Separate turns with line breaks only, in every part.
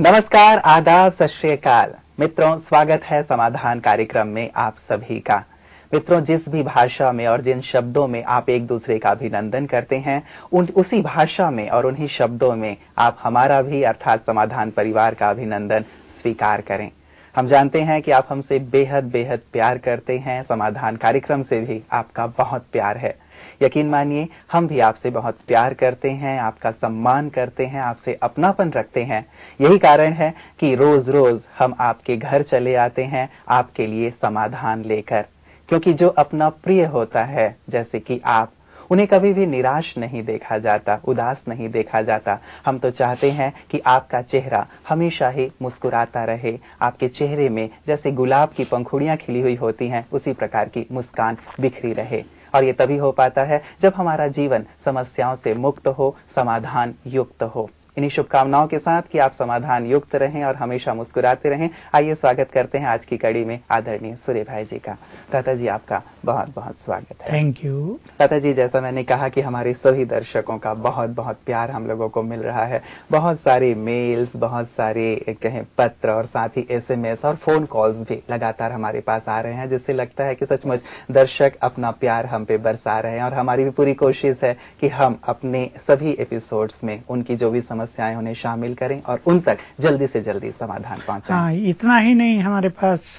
नमस्कार, आदाब, सत श्री अकाल। मित्रों, स्वागत है समाधान कार्यक्रम में आप सभी का। मित्रों, जिस भी भाषा में और जिन शब्दों में आप एक दूसरे का अभिनंदन करते हैं, उसी भाषा में और उन्हीं शब्दों में आप हमारा भी अर्थात समाधान परिवार का अभिनंदन स्वीकार करें। हम जानते हैं कि आप हमसे बेहद बेहद प्यार करते हैं। समाधान कार्यक्रम से भी आपका बहुत प्यार है। यकीन मानिए, हम भी आपसे बहुत प्यार करते हैं, आपका सम्मान करते हैं, आपसे अपनापन रखते हैं। यही कारण है कि रोज रोज हम आपके घर चले आते हैं आपके लिए समाधान लेकर, क्योंकि जो अपना प्रिय होता है, जैसे कि आप, उन्हें कभी भी निराश नहीं देखा जाता, उदास नहीं देखा जाता। हम तो चाहते हैं कि आपका चेहरा हमेशा ही मुस्कुराता रहे, आपके चेहरे में जैसे गुलाब की पंखुड़ियां खिली हुई होती हैं, उसी प्रकार की मुस्कान बिखरी रहे। और ये तभी हो पाता है जब हमारा जीवन समस्याओं से मुक्त हो, समाधान युक्त हो। इन्हीं शुभकामनाओं के साथ कि आप समाधान युक्त रहें और हमेशा मुस्कुराते रहें, आइए स्वागत करते हैं आज की कड़ी में आदरणीय सूर्य भाई जी का। ताता जी, आपका बहुत बहुत स्वागत है।
Thank you.
ताता जी, जैसा मैंने कहा कि हमारे सभी दर्शकों का बहुत बहुत प्यार हम लोगों को मिल रहा है। बहुत सारे मेल्स, बहुत सारे कहें पत्र और साथ ही SMS और फोन कॉल्स भी लगातार हमारे पास आ रहे हैं, जिससे लगता है कि सचमुच दर्शक अपना प्यार हम पे बरसा रहे हैं। और हमारी भी पूरी कोशिश है कि हम अपने सभी एपिसोड्स में उनकी जो भी समस्याएं उन्हें शामिल करें और उन तक जल्दी से जल्दी समाधान पहुंचाएं।
हाँ, इतना ही नहीं, हमारे पास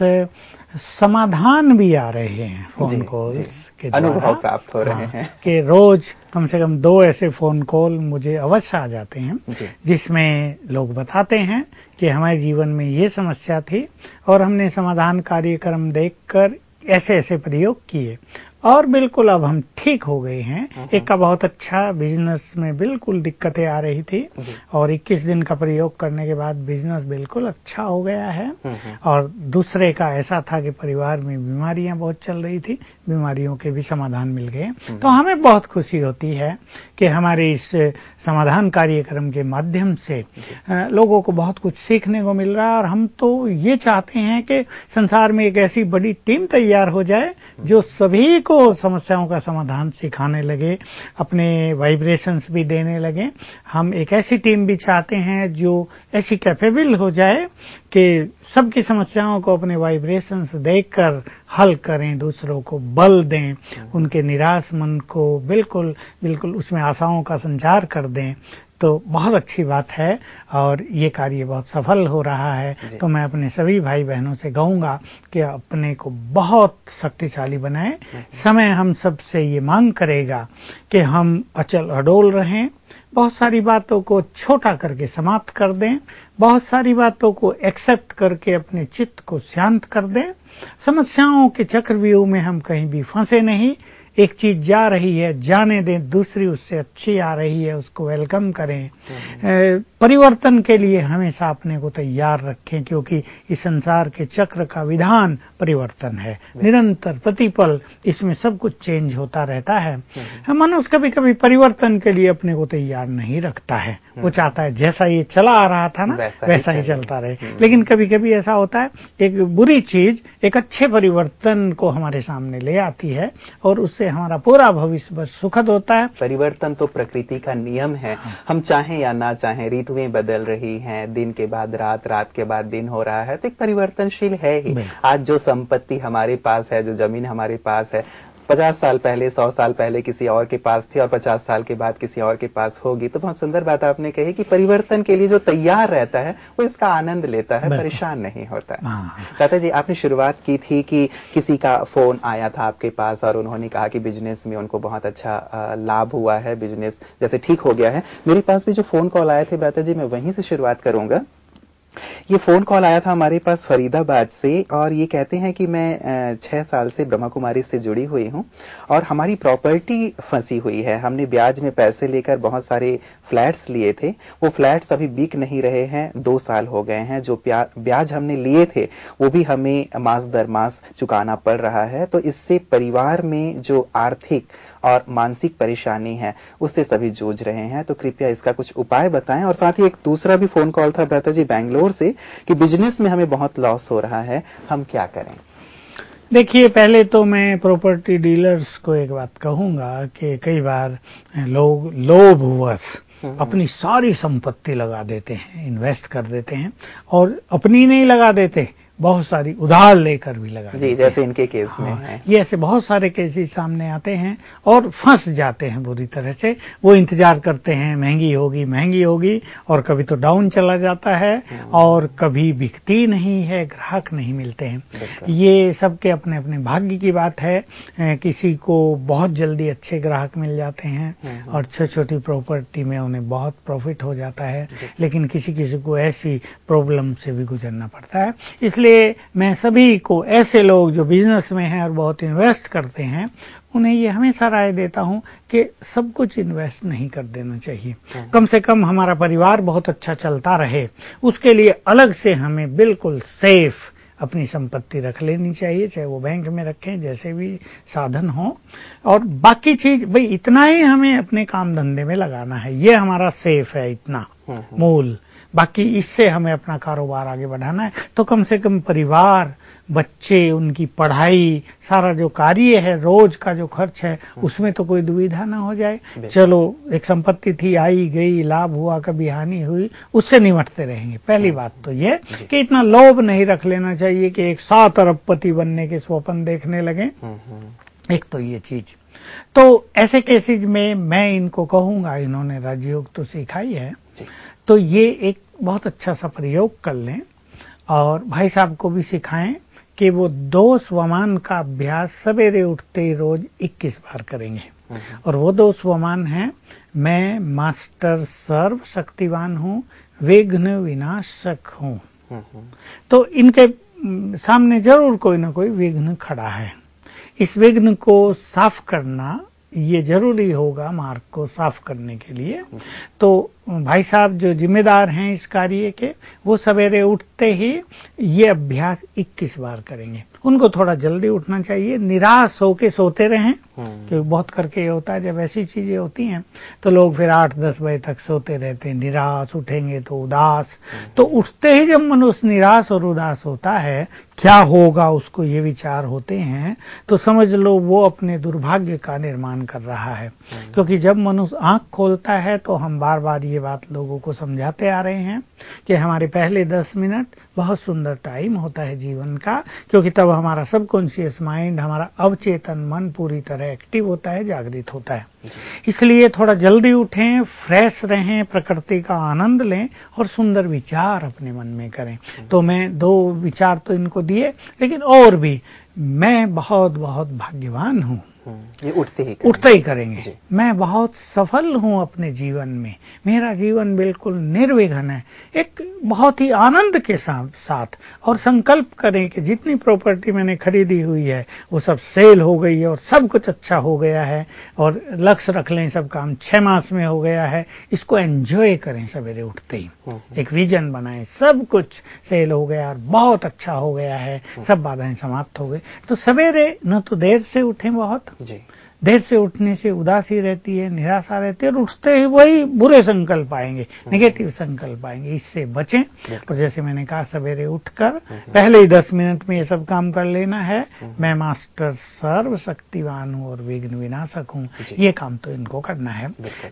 समाधान भी आ रहे हैं फोन कॉल्स के द्वारा,
अनुभव प्राप्त हो रहे हैं
कि रोज कम से कम 2 ऐसे फोन कॉल मुझे अवश्य आ जाते हैं, जिसमें लोग बताते हैं कि हमारे जीवन में ये समस्या थी और हमने समाधान कार्यक्रम देखकर ऐसे ऐसे प्रयोग किए और बिल्कुल अब हम ठीक हो गए हैं। एक का बहुत अच्छा, बिजनेस में बिल्कुल दिक्कतें आ रही थी और 21 दिन का प्रयोग करने के बाद बिजनेस बिल्कुल अच्छा हो गया है। और दूसरे का ऐसा था कि परिवार में बीमारियां बहुत चल रही थी, बीमारियों के भी समाधान मिल गए। तो हमें बहुत खुशी होती है कि हमारे इस समाधान कार्यक्रम के माध्यम से लोगों को बहुत कुछ सीखने को मिल रहा है। और हम तो ये चाहते हैं कि संसार में एक ऐसी बड़ी टीम तैयार हो जाए जो सभी को समस्याओं का समाधान सिखाने लगे, अपने वाइब्रेशंस भी देने लगे। हम एक ऐसी टीम भी चाहते हैं जो ऐसी कैपेबल हो जाए कि सबकी समस्याओं को अपने वाइब्रेशंस देकर हल करें, दूसरों को बल दें, उनके निराश मन को बिल्कुल बिल्कुल उसमें आशाओं का संचार कर दें। तो बहुत अच्छी बात है और ये कार्य बहुत सफल हो रहा है। तो मैं अपने सभी भाई बहनों से कहूंगा कि अपने को बहुत शक्तिशाली बनाएं। समय हम सबसे ये मांग करेगा कि हम अचल अडोल रहें, बहुत सारी बातों को छोटा करके समाप्त कर दें, बहुत सारी बातों को एक्सेप्ट करके अपने चित्त को शांत कर दें। समस्याओं के चक्रव्यूह में हम कहीं भी फंसे नहीं। एक चीज जा रही है, जाने दें, दूसरी उससे अच्छी आ रही है, उसको वेलकम करें। परिवर्तन के लिए हमेशा अपने को तैयार रखें, क्योंकि इस संसार के चक्र का विधान परिवर्तन है, निरंतर प्रतिपल इसमें सब कुछ चेंज होता रहता है। मनुष्य कभी कभी परिवर्तन के लिए अपने को तैयार नहीं रखता है, वो चाहता है जैसा ये चला आ रहा था ना वैसा ही चलता रहे। लेकिन कभी कभी ऐसा होता है, एक बुरी चीज एक अच्छे परिवर्तन को हमारे सामने ले आती है और उससे हमारा पूरा भविष्य बस सुखद होता है।
परिवर्तन तो प्रकृति का नियम है। हम चाहें या ना चाहें, ऋतुएं बदल रही हैं, दिन के बाद रात, रात के बाद दिन हो रहा है, तो एक परिवर्तनशील है ही। आज जो संपत्ति हमारे पास है, जो जमीन हमारे पास है, 50 साल पहले, 100 साल पहले किसी और के पास थी और 50 साल के बाद किसी और के पास होगी। तो बहुत सुंदर बात आपने कही कि परिवर्तन के लिए जो तैयार रहता है वो इसका आनंद लेता है, परेशान नहीं होता है। ताता जी, आपने शुरुआत की थी कि किसी का फोन आया था आपके पास और उन्होंने कहा कि बिजनेस में उनको बहुत अच्छा लाभ हुआ है, बिजनेस जैसे ठीक हो गया है। मेरे पास भी जो फोन कॉल आए थे भ्राता जी, मैं वहीं से शुरुआत करूंगा। ये फोन कॉल आया था हमारे पास फरीदाबाद से और ये कहते हैं कि मैं 6 साल से ब्रह्मा कुमारी से जुड़ी हुई हूं और हमारी प्रॉपर्टी फंसी हुई है। हमने ब्याज में पैसे लेकर बहुत सारे फ्लैट्स लिए थे, वो फ्लैट्स अभी बिक नहीं रहे हैं, 2 साल हो गए हैं। जो ब्याज हमने लिए थे वो भी हमें मास दर मास चुकाना पड़ रहा है। तो इससे परिवार में जो आर्थिक और मानसिक परेशानी है उससे सभी जूझ रहे हैं। तो कृपया इसका कुछ उपाय बताएं। और साथ ही एक दूसरा भी फोन कॉल था भ्राता जी बेंगलोर से कि बिजनेस में हमें बहुत लॉस हो रहा है, हम क्या करें।
देखिए, पहले तो मैं प्रॉपर्टी डीलर्स को एक बात कहूंगा कि कई बार लोग लोभवश अपनी सारी संपत्ति लगा देते हैं, इन्वेस्ट कर देते हैं, और अपनी नहीं लगा देते, बहुत सारी उधार लेकर भी लगा देते हैं।
जैसे इनके केस में है।
ये ऐसे बहुत सारे केसेस सामने आते हैं और फंस जाते हैं बुरी तरह से। वो इंतजार करते हैं महंगी होगी, और कभी तो डाउन चला जाता है और कभी बिकती नहीं है, ग्राहक नहीं मिलते हैं। ये सबके अपने अपने भाग्य की बात है। किसी को बहुत जल्दी अच्छे ग्राहक मिल जाते हैं और छोटी प्रॉपर्टी में उन्हें बहुत प्रॉफिट हो जाता है, लेकिन किसी किसी को ऐसी प्रॉब्लम से भी गुजरना पड़ता है। इसलिए मैं सभी को, ऐसे लोग जो बिजनेस में हैं और बहुत इन्वेस्ट करते हैं, उन्हें ये हमेशा राय देता हूं कि सब कुछ इन्वेस्ट नहीं कर देना चाहिए। कम से कम हमारा परिवार बहुत अच्छा चलता रहे, उसके लिए अलग से हमें बिल्कुल सेफ अपनी संपत्ति रख लेनी चाहिए, चाहे वो बैंक में रखें, जैसे भी साधन हो। और बाकी चीज भाई इतना ही हमें अपने काम धंधे में लगाना है, ये हमारा सेफ है, इतना मूल। बाकी इससे हमें अपना कारोबार आगे बढ़ाना है। तो कम से कम परिवार, बच्चे, उनकी पढ़ाई, सारा जो कार्य है, रोज का जो खर्च है, उसमें तो कोई दुविधा ना हो जाए। चलो एक संपत्ति थी, आई गई, लाभ हुआ, कभी हानि हुई, उससे निपटते रहेंगे। पहली बात तो ये कि इतना लोभ नहीं रख लेना चाहिए कि एक 7 अरबपति बनने के स्वप्न देखने लगे। एक तो ये चीज। तो ऐसे केसेज में मैं इनको कहूंगा, इन्होंने राजयोग तो सिखाई है, तो ये एक बहुत अच्छा सा प्रयोग कर लें और भाई साहब को भी सिखाएं कि वो 2 स्वमान का अभ्यास सवेरे उठते ही रोज 21 बार करेंगे। और वो 2 स्वमान हैं, मैं मास्टर सर्व शक्तिवान हूँ, विघ्न विनाशक हूँ। तो इनके सामने जरूर कोई ना कोई विघ्न खड़ा है। इस विघ्न को साफ करना ये जरूरी होगा, मार्ग को साफ करने के लिए। तो भाई साहब जो जिम्मेदार हैं इस कार्य के, वो सवेरे उठते ही ये अभ्यास 21 बार करेंगे। उनको थोड़ा जल्दी उठना चाहिए, निराश होके सोते रहें, क्योंकि बहुत करके ये होता है जब ऐसी चीजें होती हैं तो लोग फिर 8-10 बजे तक सोते रहते हैं, निराश, उठेंगे तो उदास। तो उठते ही जब मनुष्य निराश और उदास होता है, क्या होगा उसको ये विचार होते हैं, तो समझ लो वो अपने दुर्भाग्य का निर्माण कर रहा है। क्योंकि जब मनुष्य आंख खोलता है, तो हम बार बार ये बात लोगों को समझाते आ रहे हैं कि हमारे पहले 10 मिनट बहुत सुंदर टाइम होता है जीवन का, क्योंकि तब हमारा सबकॉन्शियस माइंड, हमारा अवचेतन मन पूरी तरह एक्टिव होता है, जागृत होता है। इसलिए थोड़ा जल्दी उठें, फ्रेश रहें, प्रकृति का आनंद लें और सुंदर विचार अपने मन में करें। तो मैं 2 विचार तो इनको दिए, लेकिन और भी, मैं बहुत बहुत भाग्यवान हूँ,
ये उठते ही
करेंगे। मैं बहुत सफल हूं अपने जीवन में, मेरा जीवन बिल्कुल निर्विघ्न है, एक बहुत ही आनंद के साथ। और संकल्प करें कि जितनी प्रॉपर्टी मैंने खरीदी हुई है वो सब सेल हो गई है और सब कुछ अच्छा हो गया है, और लक्ष्य रख लें सब काम 6 मास में हो गया है। इसको एंजॉय करें सवेरे उठते ही, एक विजन बनाएं, सब कुछ सेल हो गया और बहुत अच्छा हो गया है, सब बाधाएं समाप्त हो गई। तो सवेरे न तो देर से उठें, बहुत देर से उठने से उदासी रहती है, निराशा रहती है, और उठते ही वही बुरे संकल्प आएंगे, नेगेटिव संकल्प आएंगे। इससे बचें। और जैसे मैंने कहा, सवेरे उठकर पहले ही 10 मिनट में ये सब काम कर लेना है। मैं मास्टर सर्व शक्तिवान हूँ और विघ्न विनाशक हूँ, ये काम तो इनको करना है।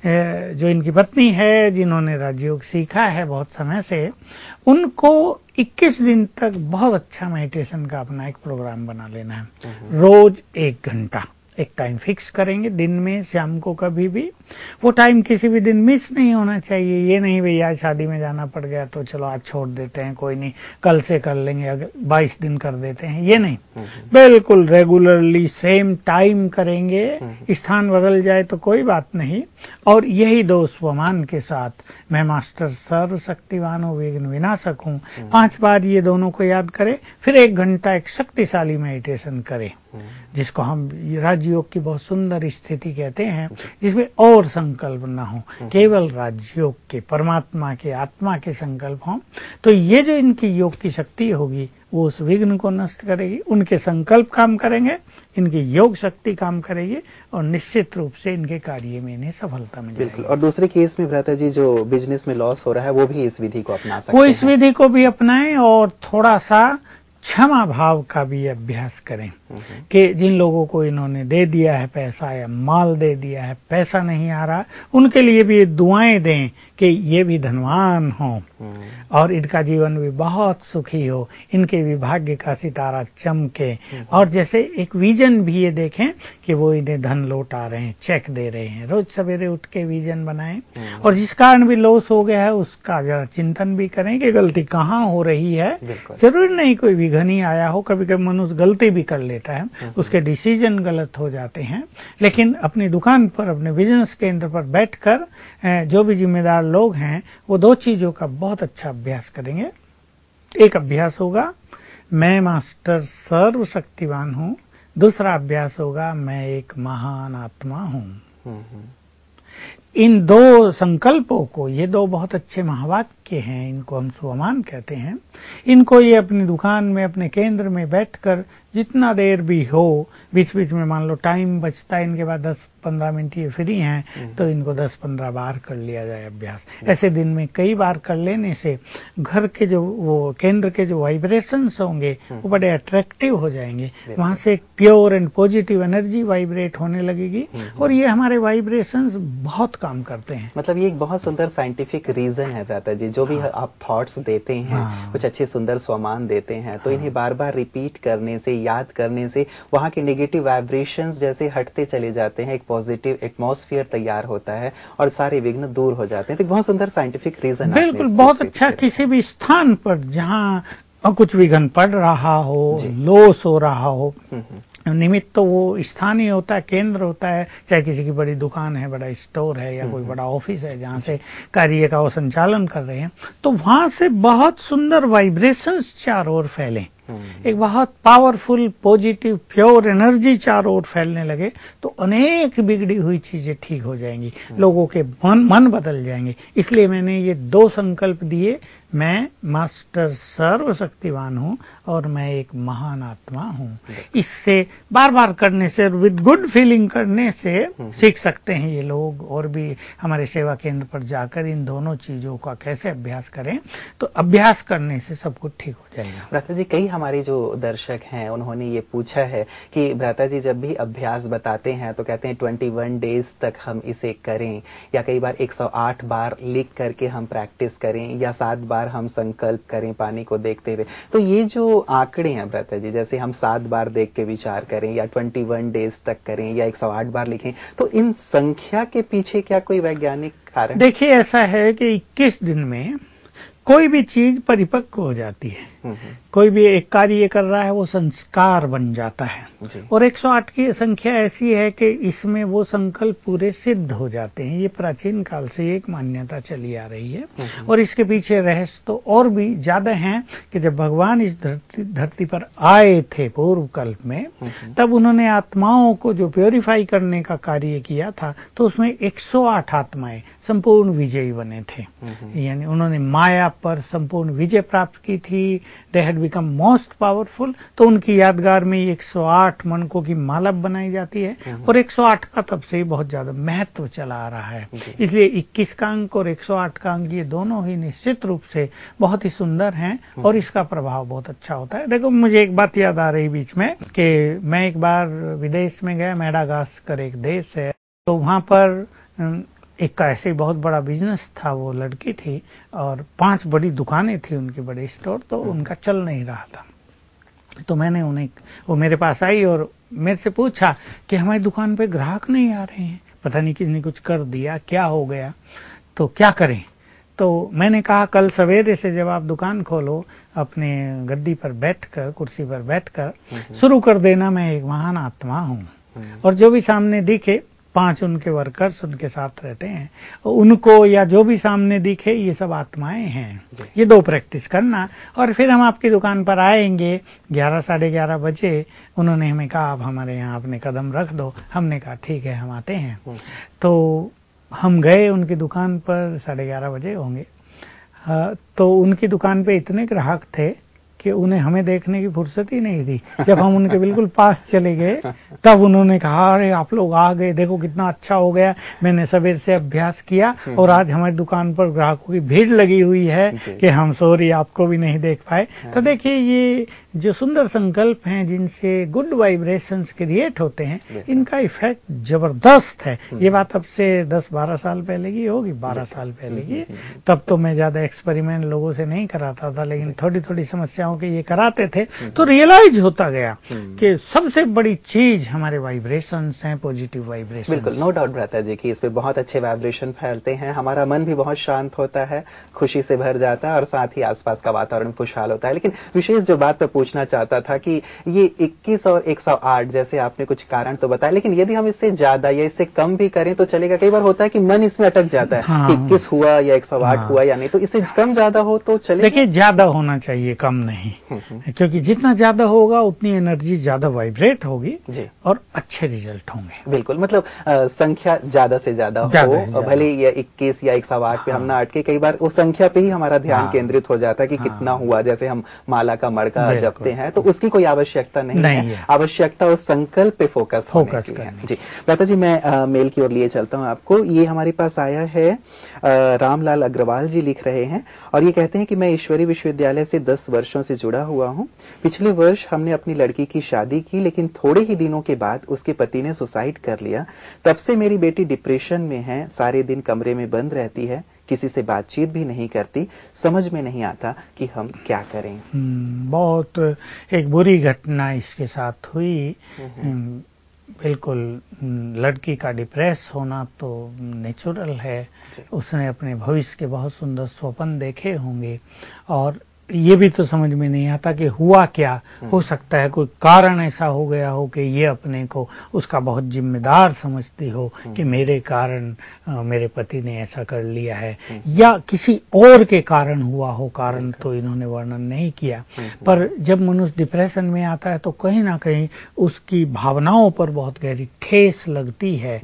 जो इनकी पत्नी है, जिन्होंने राजयोग सीखा है बहुत समय से, उनको 21 दिन तक बहुत अच्छा मेडिटेशन का अपना एक प्रोग्राम बना लेना है। रोज 1 घंटा एक टाइम फिक्स करेंगे, दिन में, शाम को, कभी भी। वो टाइम किसी भी दिन मिस नहीं होना चाहिए। ये नहीं भैया शादी में जाना पड़ गया तो चलो आज छोड़ देते हैं, कोई नहीं, कल से कर लेंगे, अगर 22 दिन कर देते हैं, ये नहीं। बिल्कुल रेगुलरली सेम टाइम करेंगे। स्थान बदल जाए तो कोई बात नहीं। और यही 2 स्वमान के साथ, मैं मास्टर सर्व शक्तिवान हूँ, विघ्न विनाशक हूँ, 5 बार ये दोनों को याद करें। फिर 1 घंटा एक शक्तिशाली मेडिटेशन करें, जिसको हम राजयोग की बहुत सुंदर स्थिति कहते हैं, जिसमें और संकल्प न हो, केवल राजयोग के, परमात्मा के, आत्मा के संकल्प हों। तो ये जो इनकी योग की शक्ति होगी, वो उस विघ्न को नष्ट करेगी। उनके संकल्प काम करेंगे, इनकी योग शक्ति काम करेगी, और निश्चित रूप से इनके कार्य में इन्हें सफलता मिलेगी।
बिल्कुल। और दूसरे केस में भ्राता जी, जो बिजनेस में लॉस हो रहा है, वो भी इस विधि को अपना सकते हैं।
वो इस विधि को भी अपनाएं और थोड़ा सा क्षमा भाव का भी अभ्यास करें कि जिन लोगों को इन्होंने दे दिया है पैसा या माल दे दिया है, पैसा नहीं आ रहा, उनके लिए भी दुआएं दें कि ये भी धनवान हों और इनका जीवन भी बहुत सुखी हो, इनके भी भाग्य का सितारा चमके। और जैसे एक विजन भी ये देखें कि वो इन्हें धन लौटा रहे हैं, चेक दे रहे हैं। रोज सवेरे उठ के विजन बनाएं और जिस कारण भी लॉस हो गया है उसका जरा चिंतन भी करें कि गलती कहाँ हो रही है। जरूरी नहीं कोई विघन ही आया हो, कभी कभी मनुष्य गलती भी कर लेता है, उसके डिसीजन गलत हो जाते हैं। लेकिन अपनी दुकान पर, अपने बिजनेस केंद्र पर बैठकर जो भी जिम्मेदार लोग हैं वो दो चीजों का बहुत अच्छा अभ्यास करेंगे। एक अभ्यास होगा मैं मास्टर सर्वशक्तिवान हूं, दूसरा अभ्यास होगा मैं एक महान आत्मा हूं। इन दो संकल्पों को, ये दो बहुत अच्छे महावाक्य हैं, इनको हम स्वमान कहते हैं। इनको ये अपनी दुकान में, अपने केंद्र में बैठकर जितना देर भी हो, बीच बीच में मान लो टाइम बचता है इनके बाद 10-15 मिनट ये फ्री हैं तो इनको 10-15 बार कर लिया जाए अभ्यास। ऐसे दिन में कई बार कर लेने से घर के जो वो केंद्र के जो वाइब्रेशंस होंगे वो बड़े अट्रैक्टिव हो जाएंगे। वहां से एक pure and positive energy vibrate होने लगेगी और ये हमारे वाइब्रेशंस बहुत काम करते हैं।
मतलब ये एक बहुत सुंदर साइंटिफिक रीजन है भ्राता जी, जो भी आप थॉट्स देते हैं, कुछ अच्छे सुंदर स्वमान देते हैं, तो इन्हें बार बार रिपीट करने से, याद करने से वहां के नेगेटिव वाइब्रेशंस जैसे हटते चले जाते हैं, एक पॉजिटिव एटमॉस्फेयर तैयार होता है और सारे विघ्न दूर हो जाते हैं। तो बहुत सुंदर साइंटिफिक रीजन।
बिल्कुल, बहुत अच्छा। किसी भी स्थान पर जहां कुछ विघ्न पड़ रहा हो, लॉस हो रहा हो, निमित्त तो वो स्थान ही होता है, केंद्र होता है, चाहे किसी की बड़ी दुकान है, बड़ा स्टोर है या कोई बड़ा ऑफिस है जहां से कार्य का वो संचालन कर रहे हैं, तो वहां से बहुत सुंदर वाइब्रेशंस चारों ओर फैलें, एक बहुत पावरफुल पॉजिटिव प्योर एनर्जी चारों ओर फैलने लगे तो अनेक बिगड़ी हुई चीजें ठीक हो जाएंगी, लोगों के मन बदल जाएंगे। इसलिए मैंने ये दो संकल्प दिए, मैं मास्टर सर्वशक्तिवान हूं और मैं एक महान आत्मा हूं। इससे बार बार करने से, विद गुड फीलिंग करने से सीख सकते हैं ये लोग, और भी हमारे सेवा केंद्र पर जाकर इन दोनों चीजों का कैसे अभ्यास करें, तो अभ्यास करने से सब कुछ ठीक हो जाएगा।
भ्राता जी, कई हमारे जो दर्शक हैं उन्होंने ये पूछा है कि भ्राता जी जब भी अभ्यास बताते हैं तो कहते हैं 21 डेज तक हम इसे करें, या कई बार 108 बार लिख करके हम प्रैक्टिस करें, या 7 बार हम संकल्प करें पानी को देखते हुए। तो ये जो आंकड़े हैं भ्राता जी, जैसे हम 7 बार देख के विचार करें, या 21 डेज तक करें, या 108 बार लिखें, तो इन संख्या के पीछे क्या कोई वैज्ञानिक कारण?
देखिए, ऐसा है कि 21 दिन में कोई भी चीज परिपक्व हो जाती है, कोई भी एक कार्य कर रहा है वो संस्कार बन जाता है। और 108 की संख्या ऐसी है कि इसमें वो संकल्प पूरे सिद्ध हो जाते हैं। ये प्राचीन काल से एक मान्यता चली आ रही है और इसके पीछे रहस्य तो और भी ज्यादा हैं कि जब भगवान इस धरती पर आए थे पूर्व कल्प में, तब उन्होंने आत्माओं को जो प्योरीफाई करने का कार्य किया था, तो उसमें 108 आत्माएं संपूर्ण विजयी बने थे। यानी उन्होंने माया पर संपूर्ण विजय प्राप्त की थी, they had become most powerful. तो उनकी यादगार में 108 मनकों की माला बनाई जाती है और 108 का तब से ही बहुत ज्यादा महत्व चला आ रहा है। इसलिए 21 का अंक और 108 का अंक ये दोनों ही निश्चित रूप से बहुत ही सुंदर हैं और इसका प्रभाव बहुत अच्छा होता है। देखो, मुझे एक बात याद आ रही बीच में कि मैं एक बार विदेश में गया, मेडागास्कर एक देश है, तो वहां पर एक ऐसे ही बहुत बड़ा बिजनेस था, वो लड़की थी और 5 बड़ी दुकानें थी उनके, बड़े स्टोर, तो उनका चल नहीं रहा था। तो मैंने वो मेरे पास आई और मेरे से पूछा कि हमारी दुकान पे ग्राहक नहीं आ रहे हैं, पता नहीं किसने कुछ कर दिया, क्या हो गया, तो क्या करें। तो मैंने कहा कल सवेरे से जब आप दुकान खोलो, अपने गद्दी पर बैठकर, कुर्सी पर बैठकर शुरू कर देना, मैं एक महान आत्मा हूँ, और जो भी सामने दिखे, 5 उनके वर्कर्स उनके साथ रहते हैं, उनको या जो भी सामने दिखे ये सब आत्माएं हैं। ये 2 प्रैक्टिस करना और फिर हम आपकी दुकान पर आएंगे 11 साढ़े 11 बजे। उन्होंने हमें कहा आप हमारे यहाँ अपने कदम रख दो। हमने कहा ठीक है, हम आते हैं। तो हम गए उनकी दुकान पर, 11:30 बजे होंगे। तो उनकी दुकान पे इतने ग्राहक थे कि उन्हें हमें देखने की फुर्सत ही नहीं थी। जब हम उनके बिल्कुल पास चले गए तब उन्होंने कहा, अरे आप लोग आ गए, देखो कितना अच्छा हो गया, मैंने सवेर से अभ्यास किया और आज हमारी दुकान पर ग्राहकों की भीड़ लगी हुई है कि हम सॉरी आपको भी नहीं देख पाए। तो देखिए, ये जो सुंदर संकल्प हैं, जिनसे गुड वाइब्रेशंस क्रिएट होते हैं, इनका इफेक्ट जबरदस्त है। ये बात अब से 10-12 साल पहले की होगी, 12 साल पहले की। तब तो मैं ज्यादा एक्सपेरिमेंट लोगों से नहीं कराता था, लेकिन थोड़ी थोड़ी समस्याओं के ये कराते थे, तो रियलाइज होता गया कि सबसे बड़ी चीज हमारे वाइब्रेशंस हैं, पॉजिटिव वाइब्रेशन।
बिल्कुल, नो डाउट भ्राता जी कि इसमें बहुत अच्छे वाइब्रेशन फैलते हैं, हमारा मन भी बहुत शांत होता है, खुशी से भर जाता है और साथ ही आसपास का वातावरण खुशहाल होता है। लेकिन विशेष जो बात मैं पूछना चाहता था कि ये 21 और 108 जैसे आपने कुछ कारण तो बताया, लेकिन यदि हम इससे ज्यादा या इससे कम भी करें तो चलेगा? कई बार होता है कि मन इसमें अटक जाता है कि 21 हुआ या 108 हुआ या नहीं, तो इससे कम ज्यादा हो तो चलेगा?
देखिए, ज्यादा होना चाहिए, कम नहीं, क्योंकि जितना ज्यादा होगा उतनी एनर्जी ज्यादा वाइब्रेट होगी और अच्छे रिजल्ट होंगे।
बिल्कुल, मतलब संख्या ज्यादा से ज्यादा हो, भले ये 21 या 108 पे हम ना अटके, कई बार उस संख्या पे ही हमारा ध्यान केंद्रित हो जाता है कि कितना हुआ। जैसे हम माला का मड़का जपते हैं तो उसकी कोई आवश्यकता नहीं है, आवश्यकता उस संकल्प पे फोकस करनी है। जी भ्राता जी, मैं मेल की ओर लिए चलता हूं आपको। ये हमारे पास आया है, रामलाल अग्रवाल जी लिख रहे हैं और ये कहते हैं कि मैं ईश्वरी विश्वविद्यालय से 10 वर्षों से जुड़ा हुआ हूं। पिछले वर्ष हमने अपनी लड़की की शादी की, लेकिन थोड़े ही दिनों के बाद उसके पति ने सुसाइड कर लिया। तब से मेरी बेटी डिप्रेशन में है, सारे दिन कमरे में बंद रहती है, किसी से बातचीत भी नहीं करती। समझ में नहीं आता कि हम क्या करें।
बहुत एक बुरी घटना इसके साथ हुई। बिल्कुल, लड़की का डिप्रेस होना तो नेचुरल है। उसने अपने भविष्य के बहुत सुंदर स्वप्न देखे होंगे और ये भी तो समझ में नहीं आता कि हुआ क्या। हो सकता है कोई कारण ऐसा हो गया हो कि ये अपने को उसका बहुत जिम्मेदार समझती हो कि मेरे कारण मेरे पति ने ऐसा कर लिया है, या किसी और के कारण हुआ हो। कारण तो इन्होंने वर्णन नहीं किया, पर जब मनुष्य डिप्रेशन में आता है तो कहीं ना कहीं उसकी भावनाओं पर बहुत गहरी ठेस लगती है।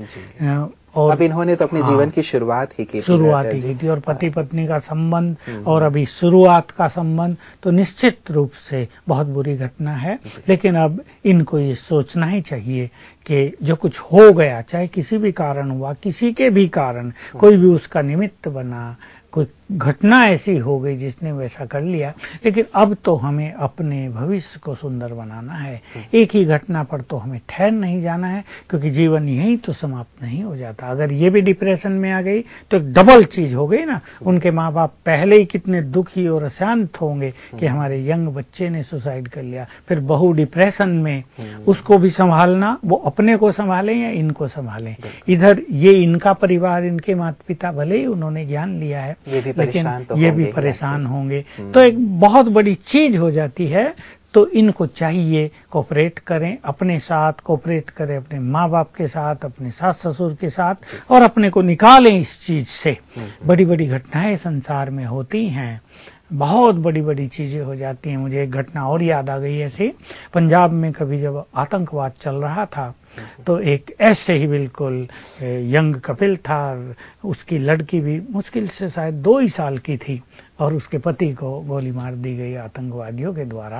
और अब इन्होंने तो अपने जीवन की शुरुआत ही की
थी और पति पत्नी का संबंध और अभी शुरुआत का संबंध तो निश्चित रूप से बहुत बुरी घटना है। लेकिन अब इनको ये सोचना ही चाहिए कि जो कुछ हो गया, चाहे किसी भी कारण हुआ, किसी के भी कारण कोई भी उसका निमित्त बना, कोई घटना ऐसी हो गई जिसने वैसा कर लिया, लेकिन अब तो हमें अपने भविष्य को सुंदर बनाना है। एक ही घटना पर तो हमें ठहर नहीं जाना है, क्योंकि जीवन यही तो समाप्त नहीं हो जाता। अगर ये भी डिप्रेशन में आ गई तो एक डबल चीज हो गई ना। उनके माँ बाप पहले ही कितने दुखी और अशांत होंगे कि हमारे यंग बच्चे ने सुसाइड कर लिया, फिर बहू डिप्रेशन में, उसको भी संभालना, वो अपने को संभालें या इनको संभालें। इधर ये इनका परिवार, इनके माता पिता, भले ही उन्होंने ज्ञान लिया है, लेकिन ये भी परेशान होंगे। तो एक बहुत बड़ी चीज हो जाती है। तो इनको चाहिए कोऑपरेट करें, अपने साथ कोऑपरेट करें, अपने माँ बाप के साथ, अपने सास ससुर के साथ, और अपने को निकालें इस चीज से। बड़ी बड़ी घटनाएं संसार में होती हैं, बहुत बड़ी बड़ी चीजें हो जाती हैं। मुझे एक घटना और याद आ गई ऐसी। पंजाब में कभी जब आतंकवाद चल रहा था तो एक ऐसे ही बिल्कुल यंग कपिल था, उसकी लड़की भी मुश्किल से शायद 2 ही साल की थी और उसके पति को गोली मार दी गई आतंकवादियों के द्वारा।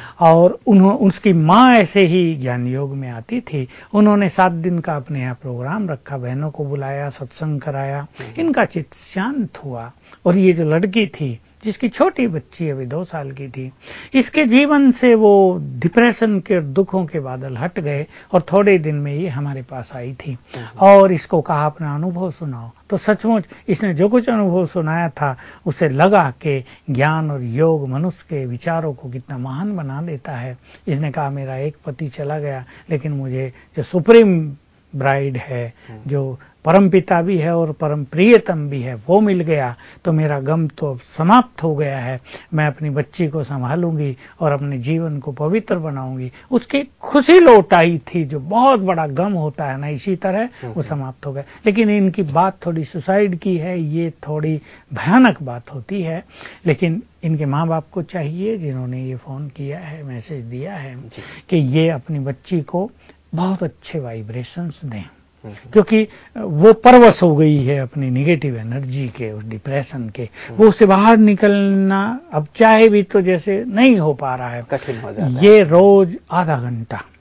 और उसकी माँ ऐसे ही ज्ञान योग में आती थी। उन्होंने 7 दिन का अपने यहाँ प्रोग्राम रखा, बहनों को बुलाया, सत्संग कराया, इनका चित्त शांत हुआ। और ये जो लड़की थी, जिसकी छोटी बच्ची अभी 2 साल की थी, इसके जीवन से वो डिप्रेशन के दुखों के बादल हट गए और थोड़े दिन में ये हमारे पास आई थी और इसको कहा अपना अनुभव सुनाओ। तो सचमुच इसने जो कुछ अनुभव सुनाया था, उसे लगा कि ज्ञान और योग मनुष्य के विचारों को कितना महान बना देता है। इसने कहा मेरा एक पति चला गया, लेकिन मुझे जो सुप्रीम ब्राइड है, जो परमपिता भी है और परम प्रियतम भी है, वो मिल गया तो मेरा गम तो समाप्त हो गया है। मैं अपनी बच्ची को संभालूंगी और अपने जीवन को पवित्र बनाऊंगी। उसकी खुशी लौट आई थी, जो बहुत बड़ा गम होता है ना, इसी तरह वो समाप्त हो गया। लेकिन इनकी बात थोड़ी सुसाइड की है, ये थोड़ी भयानक बात होती है। लेकिन इनके माँ बाप को चाहिए, जिन्होंने ये फोन किया है, मैसेज दिया है, कि ये अपनी बच्ची को बहुत अच्छे वाइब्रेशंस दें, क्योंकि वो परवश हो गई है अपनी निगेटिव एनर्जी के, उस डिप्रेशन के। वो उससे बाहर निकलना अब चाहे भी तो जैसे नहीं हो पा रहा है,
कठिन हो जाता है।
ये रोज आधा घंटा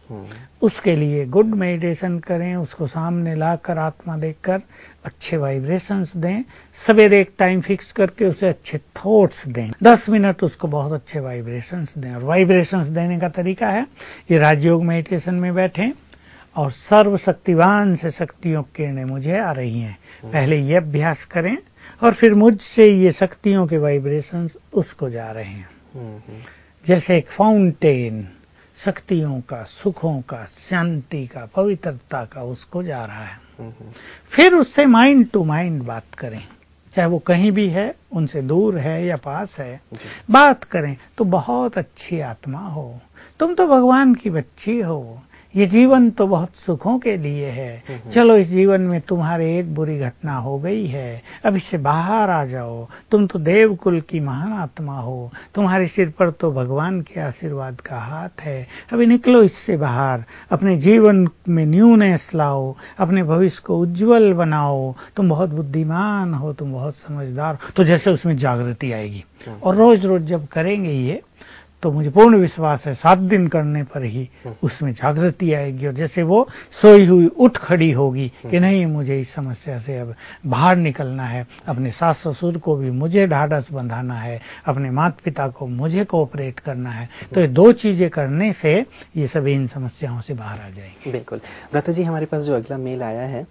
उसके लिए गुड मेडिटेशन करें, उसको सामने लाकर आत्मा देखकर अच्छे वाइब्रेशंस दें। सवेरे एक टाइम फिक्स करके उसे अच्छे थॉट्स दें, 10 मिनट उसको बहुत अच्छे वाइब्रेशंस दें। और वाइब्रेशंस देने का तरीका है, ये राजयोग मेडिटेशन में बैठें और सर्वशक्तिवान से शक्तियों की किरणें मुझे आ रही हैं, पहले ये अभ्यास करें और फिर मुझसे ये शक्तियों के वाइब्रेशंस उसको जा रहे हैं। जैसे एक फाउंटेन शक्तियों का, सुखों का, शांति का, पवित्रता का उसको जा रहा है। फिर उससे माइंड टू माइंड बात करें, चाहे वो कहीं भी है, उनसे दूर है या पास है, बात करें तो बहुत अच्छी आत्मा हो, तुम तो भगवान की बच्ची हो, ये जीवन तो बहुत सुखों के लिए है, चलो इस जीवन में तुम्हारे एक बुरी घटना हो गई है, अब इससे बाहर आ जाओ, तुम तो देवकुल की महान आत्मा हो, तुम्हारे सिर पर तो भगवान के आशीर्वाद का हाथ है, अभी निकलो इससे बाहर, अपने जीवन में न्यूनेस लाओ, अपने भविष्य को उज्जवल बनाओ, तुम बहुत बुद्धिमान हो, तुम बहुत समझदार हो। तो जैसे उसमें जागृति आएगी और रोज रोज जब करेंगे ये, तो मुझे पूर्ण विश्वास है 7 दिन करने पर ही उसमें जागृति आएगी और जैसे वो सोई हुई उठ खड़ी होगी कि नहीं, मुझे इस समस्या से अब बाहर निकलना है, अपने सास ससुर को भी मुझे ढाढ़स बंधाना है, अपने माता पिता को मुझे कोऑपरेट करना है। तो ये 2 चीजें करने से ये सभी इन समस्याओं से बाहर आ जाएंगे।
बिल्कुल। भ्राता जी, हमारे पास जो अगला मेल आया है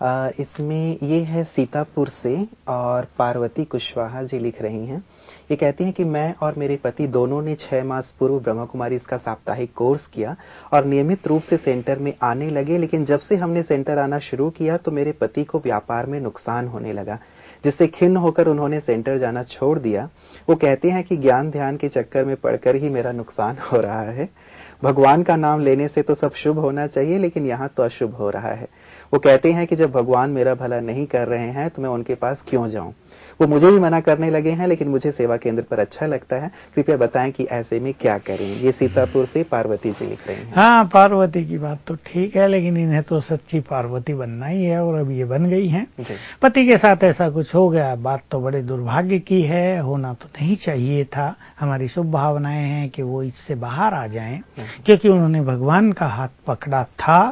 इसमें ये है सीतापुर से और पार्वती कुशवाहा जी लिख रही हैं। ये कहती हैं कि मैं और मेरे पति दोनों ने 6 मास पूर्व ब्रह्मा कुमारी इसका साप्ताहिक कोर्स किया और नियमित रूप से सेंटर में आने लगे, लेकिन जब से हमने सेंटर आना शुरू किया तो मेरे पति को व्यापार में नुकसान होने लगा, जिससे खिन्न होकर उन्होंने सेंटर जाना छोड़ दिया। वो कहते हैं कि ज्ञान ध्यान के चक्कर में पड़कर ही मेरा नुकसान हो रहा है। भगवान का नाम लेने से तो सब शुभ होना चाहिए, लेकिन यहाँ तो अशुभ हो रहा है। वो कहते हैं कि जब भगवान मेरा भला नहीं कर रहे हैं तो मैं उनके पास क्यों जाऊं। वो मुझे भी मना करने लगे हैं, लेकिन मुझे सेवा केंद्र पर अच्छा लगता है। कृपया बताएं कि ऐसे में क्या करें। ये सीतापुर से पार्वती जी लिख रहे हैं।
हाँ, पार्वती की बात तो ठीक है, लेकिन इन्हें तो सच्ची पार्वती बनना ही है और अब ये बन गई हैं। पति के साथ ऐसा कुछ हो गया, बात तो बड़े दुर्भाग्य की है, होना तो नहीं चाहिए था। हमारी शुभ भावनाएं हैं कि वो इससे बाहर आ जाएं, क्योंकि उन्होंने भगवान का हाथ पकड़ा था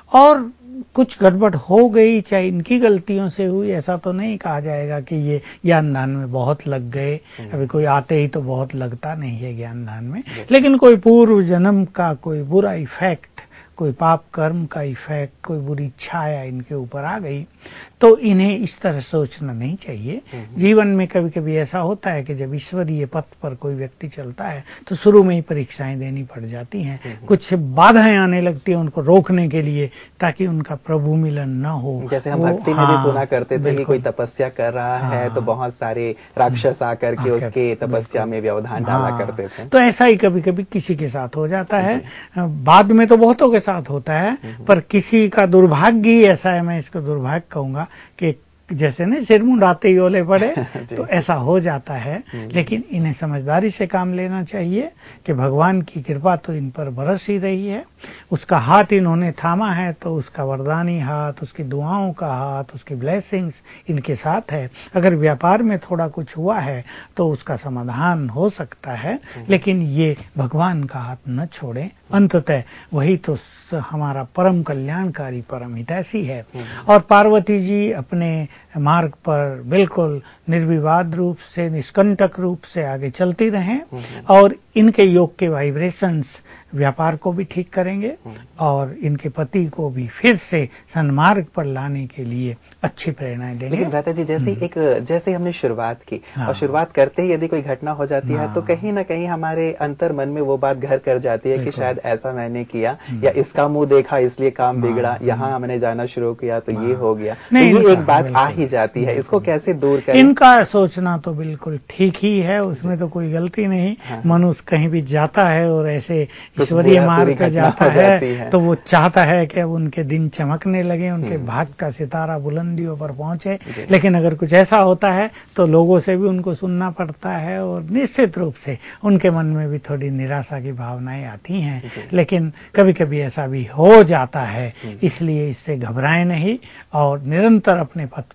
और कुछ गड़बड़ हो गई, चाहे इनकी गलतियों से हुई, ऐसा तो नहीं कहा जाएगा कि ये ज्ञान दान में बहुत लग गए। अभी कोई आते ही तो बहुत लगता नहीं है ज्ञान दान में, लेकिन कोई पूर्व जन्म का कोई बुरा इफेक्ट, कोई पाप कर्म का इफेक्ट, कोई बुरी छाया इनके ऊपर आ गई, तो इन्हें इस तरह सोचना नहीं चाहिए। जीवन में कभी कभी ऐसा होता है कि जब ईश्वरीय पथ पर कोई व्यक्ति चलता है तो शुरू में ही परीक्षाएं देनी पड़ जाती हैं, कुछ बाधाएं आने लगती हैं उनको रोकने के लिए, ताकि उनका प्रभु मिलन न हो।
जैसे हम भक्ति में भी सुना करते थे कि कोई तपस्या कर रहा है तो बहुत सारे राक्षस आकर के उसके तपस्या में व्यवधान डाला करते थे।
तो ऐसा ही कभी कभी किसी के साथ हो जाता है, बाद में तो बहुतों के साथ होता है, पर किसी का दुर्भाग्य ही ऐसा है, मैं इसको दुर्भाग्य कहूंगा, कि जैसे ना सिर मुंडाते ही ओले पड़े तो ऐसा हो जाता है। लेकिन इन्हें समझदारी से काम लेना चाहिए कि भगवान की कृपा तो इन पर बरस ही रही है, उसका हाथ इन्होंने थामा है, तो उसका वरदानी हाथ, उसकी दुआओं का हाथ, उसकी ब्लेसिंग्स इनके साथ है। अगर व्यापार में थोड़ा कुछ हुआ है तो उसका समाधान हो सकता है, लेकिन ये भगवान का हाथ न छोड़ें। अंततः वही तो हमारा परम कल्याणकारी परम हितैषी है। और पार्वती जी अपने मार्ग पर बिल्कुल निर्विवाद रूप से, निष्कंटक रूप से आगे चलती रहें और इनके योग के वाइब्रेशंस व्यापार को भी ठीक करेंगे और इनके पति को भी फिर से सन्मार्ग पर लाने के लिए अच्छी प्रेरणाएं देंगे।
लेकिन भ्राता जी, जैसे हमने शुरुआत की और शुरुआत करते ही यदि कोई घटना हो जाती है तो कहीं ना कहीं हमारे अंतर मन में वो बात घर कर जाती है कि शायद ऐसा मैंने किया या इसका मुंह देखा इसलिए काम बिगड़ा, यहाँ हमने जाना शुरू किया तो ये हो गया। तो ये एक बात आ ही जाती है, इसको कैसे दूर करें?
इनका सोचना तो बिल्कुल ठीक ही है, उसमें तो कोई गलती नहीं। मनुष्य कहीं भी जाता है और ऐसे ईश्वरीय मार्ग पर जाता है तो वो चाहता है कि अब उनके दिन चमकने लगे, उनके भाग्य का सितारा बुलंदियों पर पहुंचे। लेकिन अगर कुछ ऐसा होता है तो लोगों से भी उनको सुनना पड़ता है और निश्चित रूप से उनके मन में भी थोड़ी निराशा की भावनाएं आती हैं। लेकिन कभी कभी ऐसा भी हो जाता है, इसलिए इससे घबराएं नहीं और निरंतर अपने पथ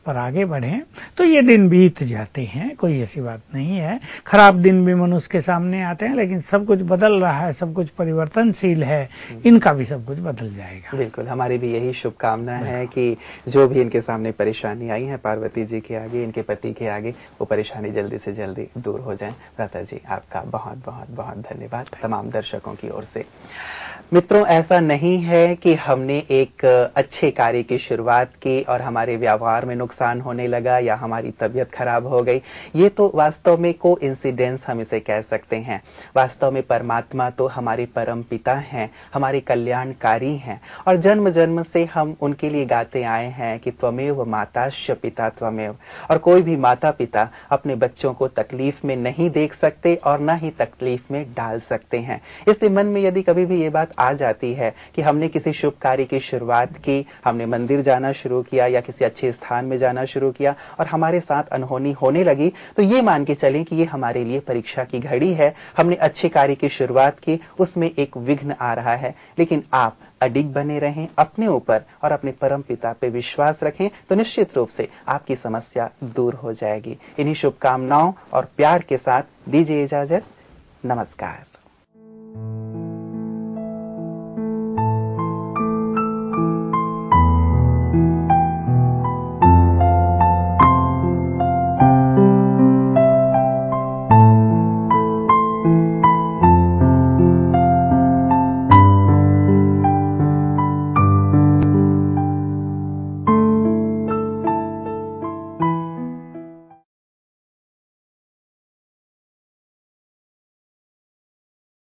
पर आगे बढ़ें तो ये दिन बीत जाते हैं, कोई ऐसी बात नहीं है। खराब दिन भी मनुष्य के सामने आते हैं, लेकिन सब कुछ बदल रहा है, सब कुछ परिवर्तनशील है, इनका भी सब कुछ बदल जाएगा।
बिल्कुल, हमारी भी यही शुभकामना है कि जो भी इनके सामने परेशानी आई है पार्वती जी के आगे, इनके पति के आगे, वो परेशानी जल्दी से जल्दी दूर हो जाए। भ्राता जी, आपका बहुत बहुत बहुत धन्यवाद तमाम दर्शकों की ओर से। मित्रों, ऐसा नहीं है कि हमने एक अच्छे कार्य की शुरुआत की और हमारे व्यवहार में नुकसान होने लगा या हमारी तबीयत खराब हो गई। ये तो वास्तव में कोइंसिडेंस हम इसे कह सकते हैं। वास्तव में परमात्मा तो हमारे परम पिता हैं, हमारे कल्याणकारी हैं, और जन्म जन्म से हम उनके लिए गाते आए हैं कि त्वमेव माताश्च पिता त्वमेव। और कोई भी माता पिता अपने बच्चों को तकलीफ में नहीं देख सकते और न ही तकलीफ में डाल सकते हैं। इसलिए मन में यदि कभी भी ये बात आ जाती है कि हमने किसी शुभ कार्य की शुरुआत की, हमने मंदिर जाना शुरू किया या किसी अच्छे स्थान में जाना शुरू किया और हमारे साथ अनहोनी होने लगी, तो ये मान के चलें कि ये हमारे लिए परीक्षा की घड़ी है। हमने अच्छे कार्य की शुरुआत की, उसमें एक विघ्न आ रहा है, लेकिन आप अडिग बने रहें अपने ऊपर और अपने परम पिता पे विश्वास रखें, तो निश्चित रूप से आपकी समस्या दूर हो जाएगी। इन्हीं शुभकामनाओं और प्यार के साथ दीजिए इजाजत। नमस्कार।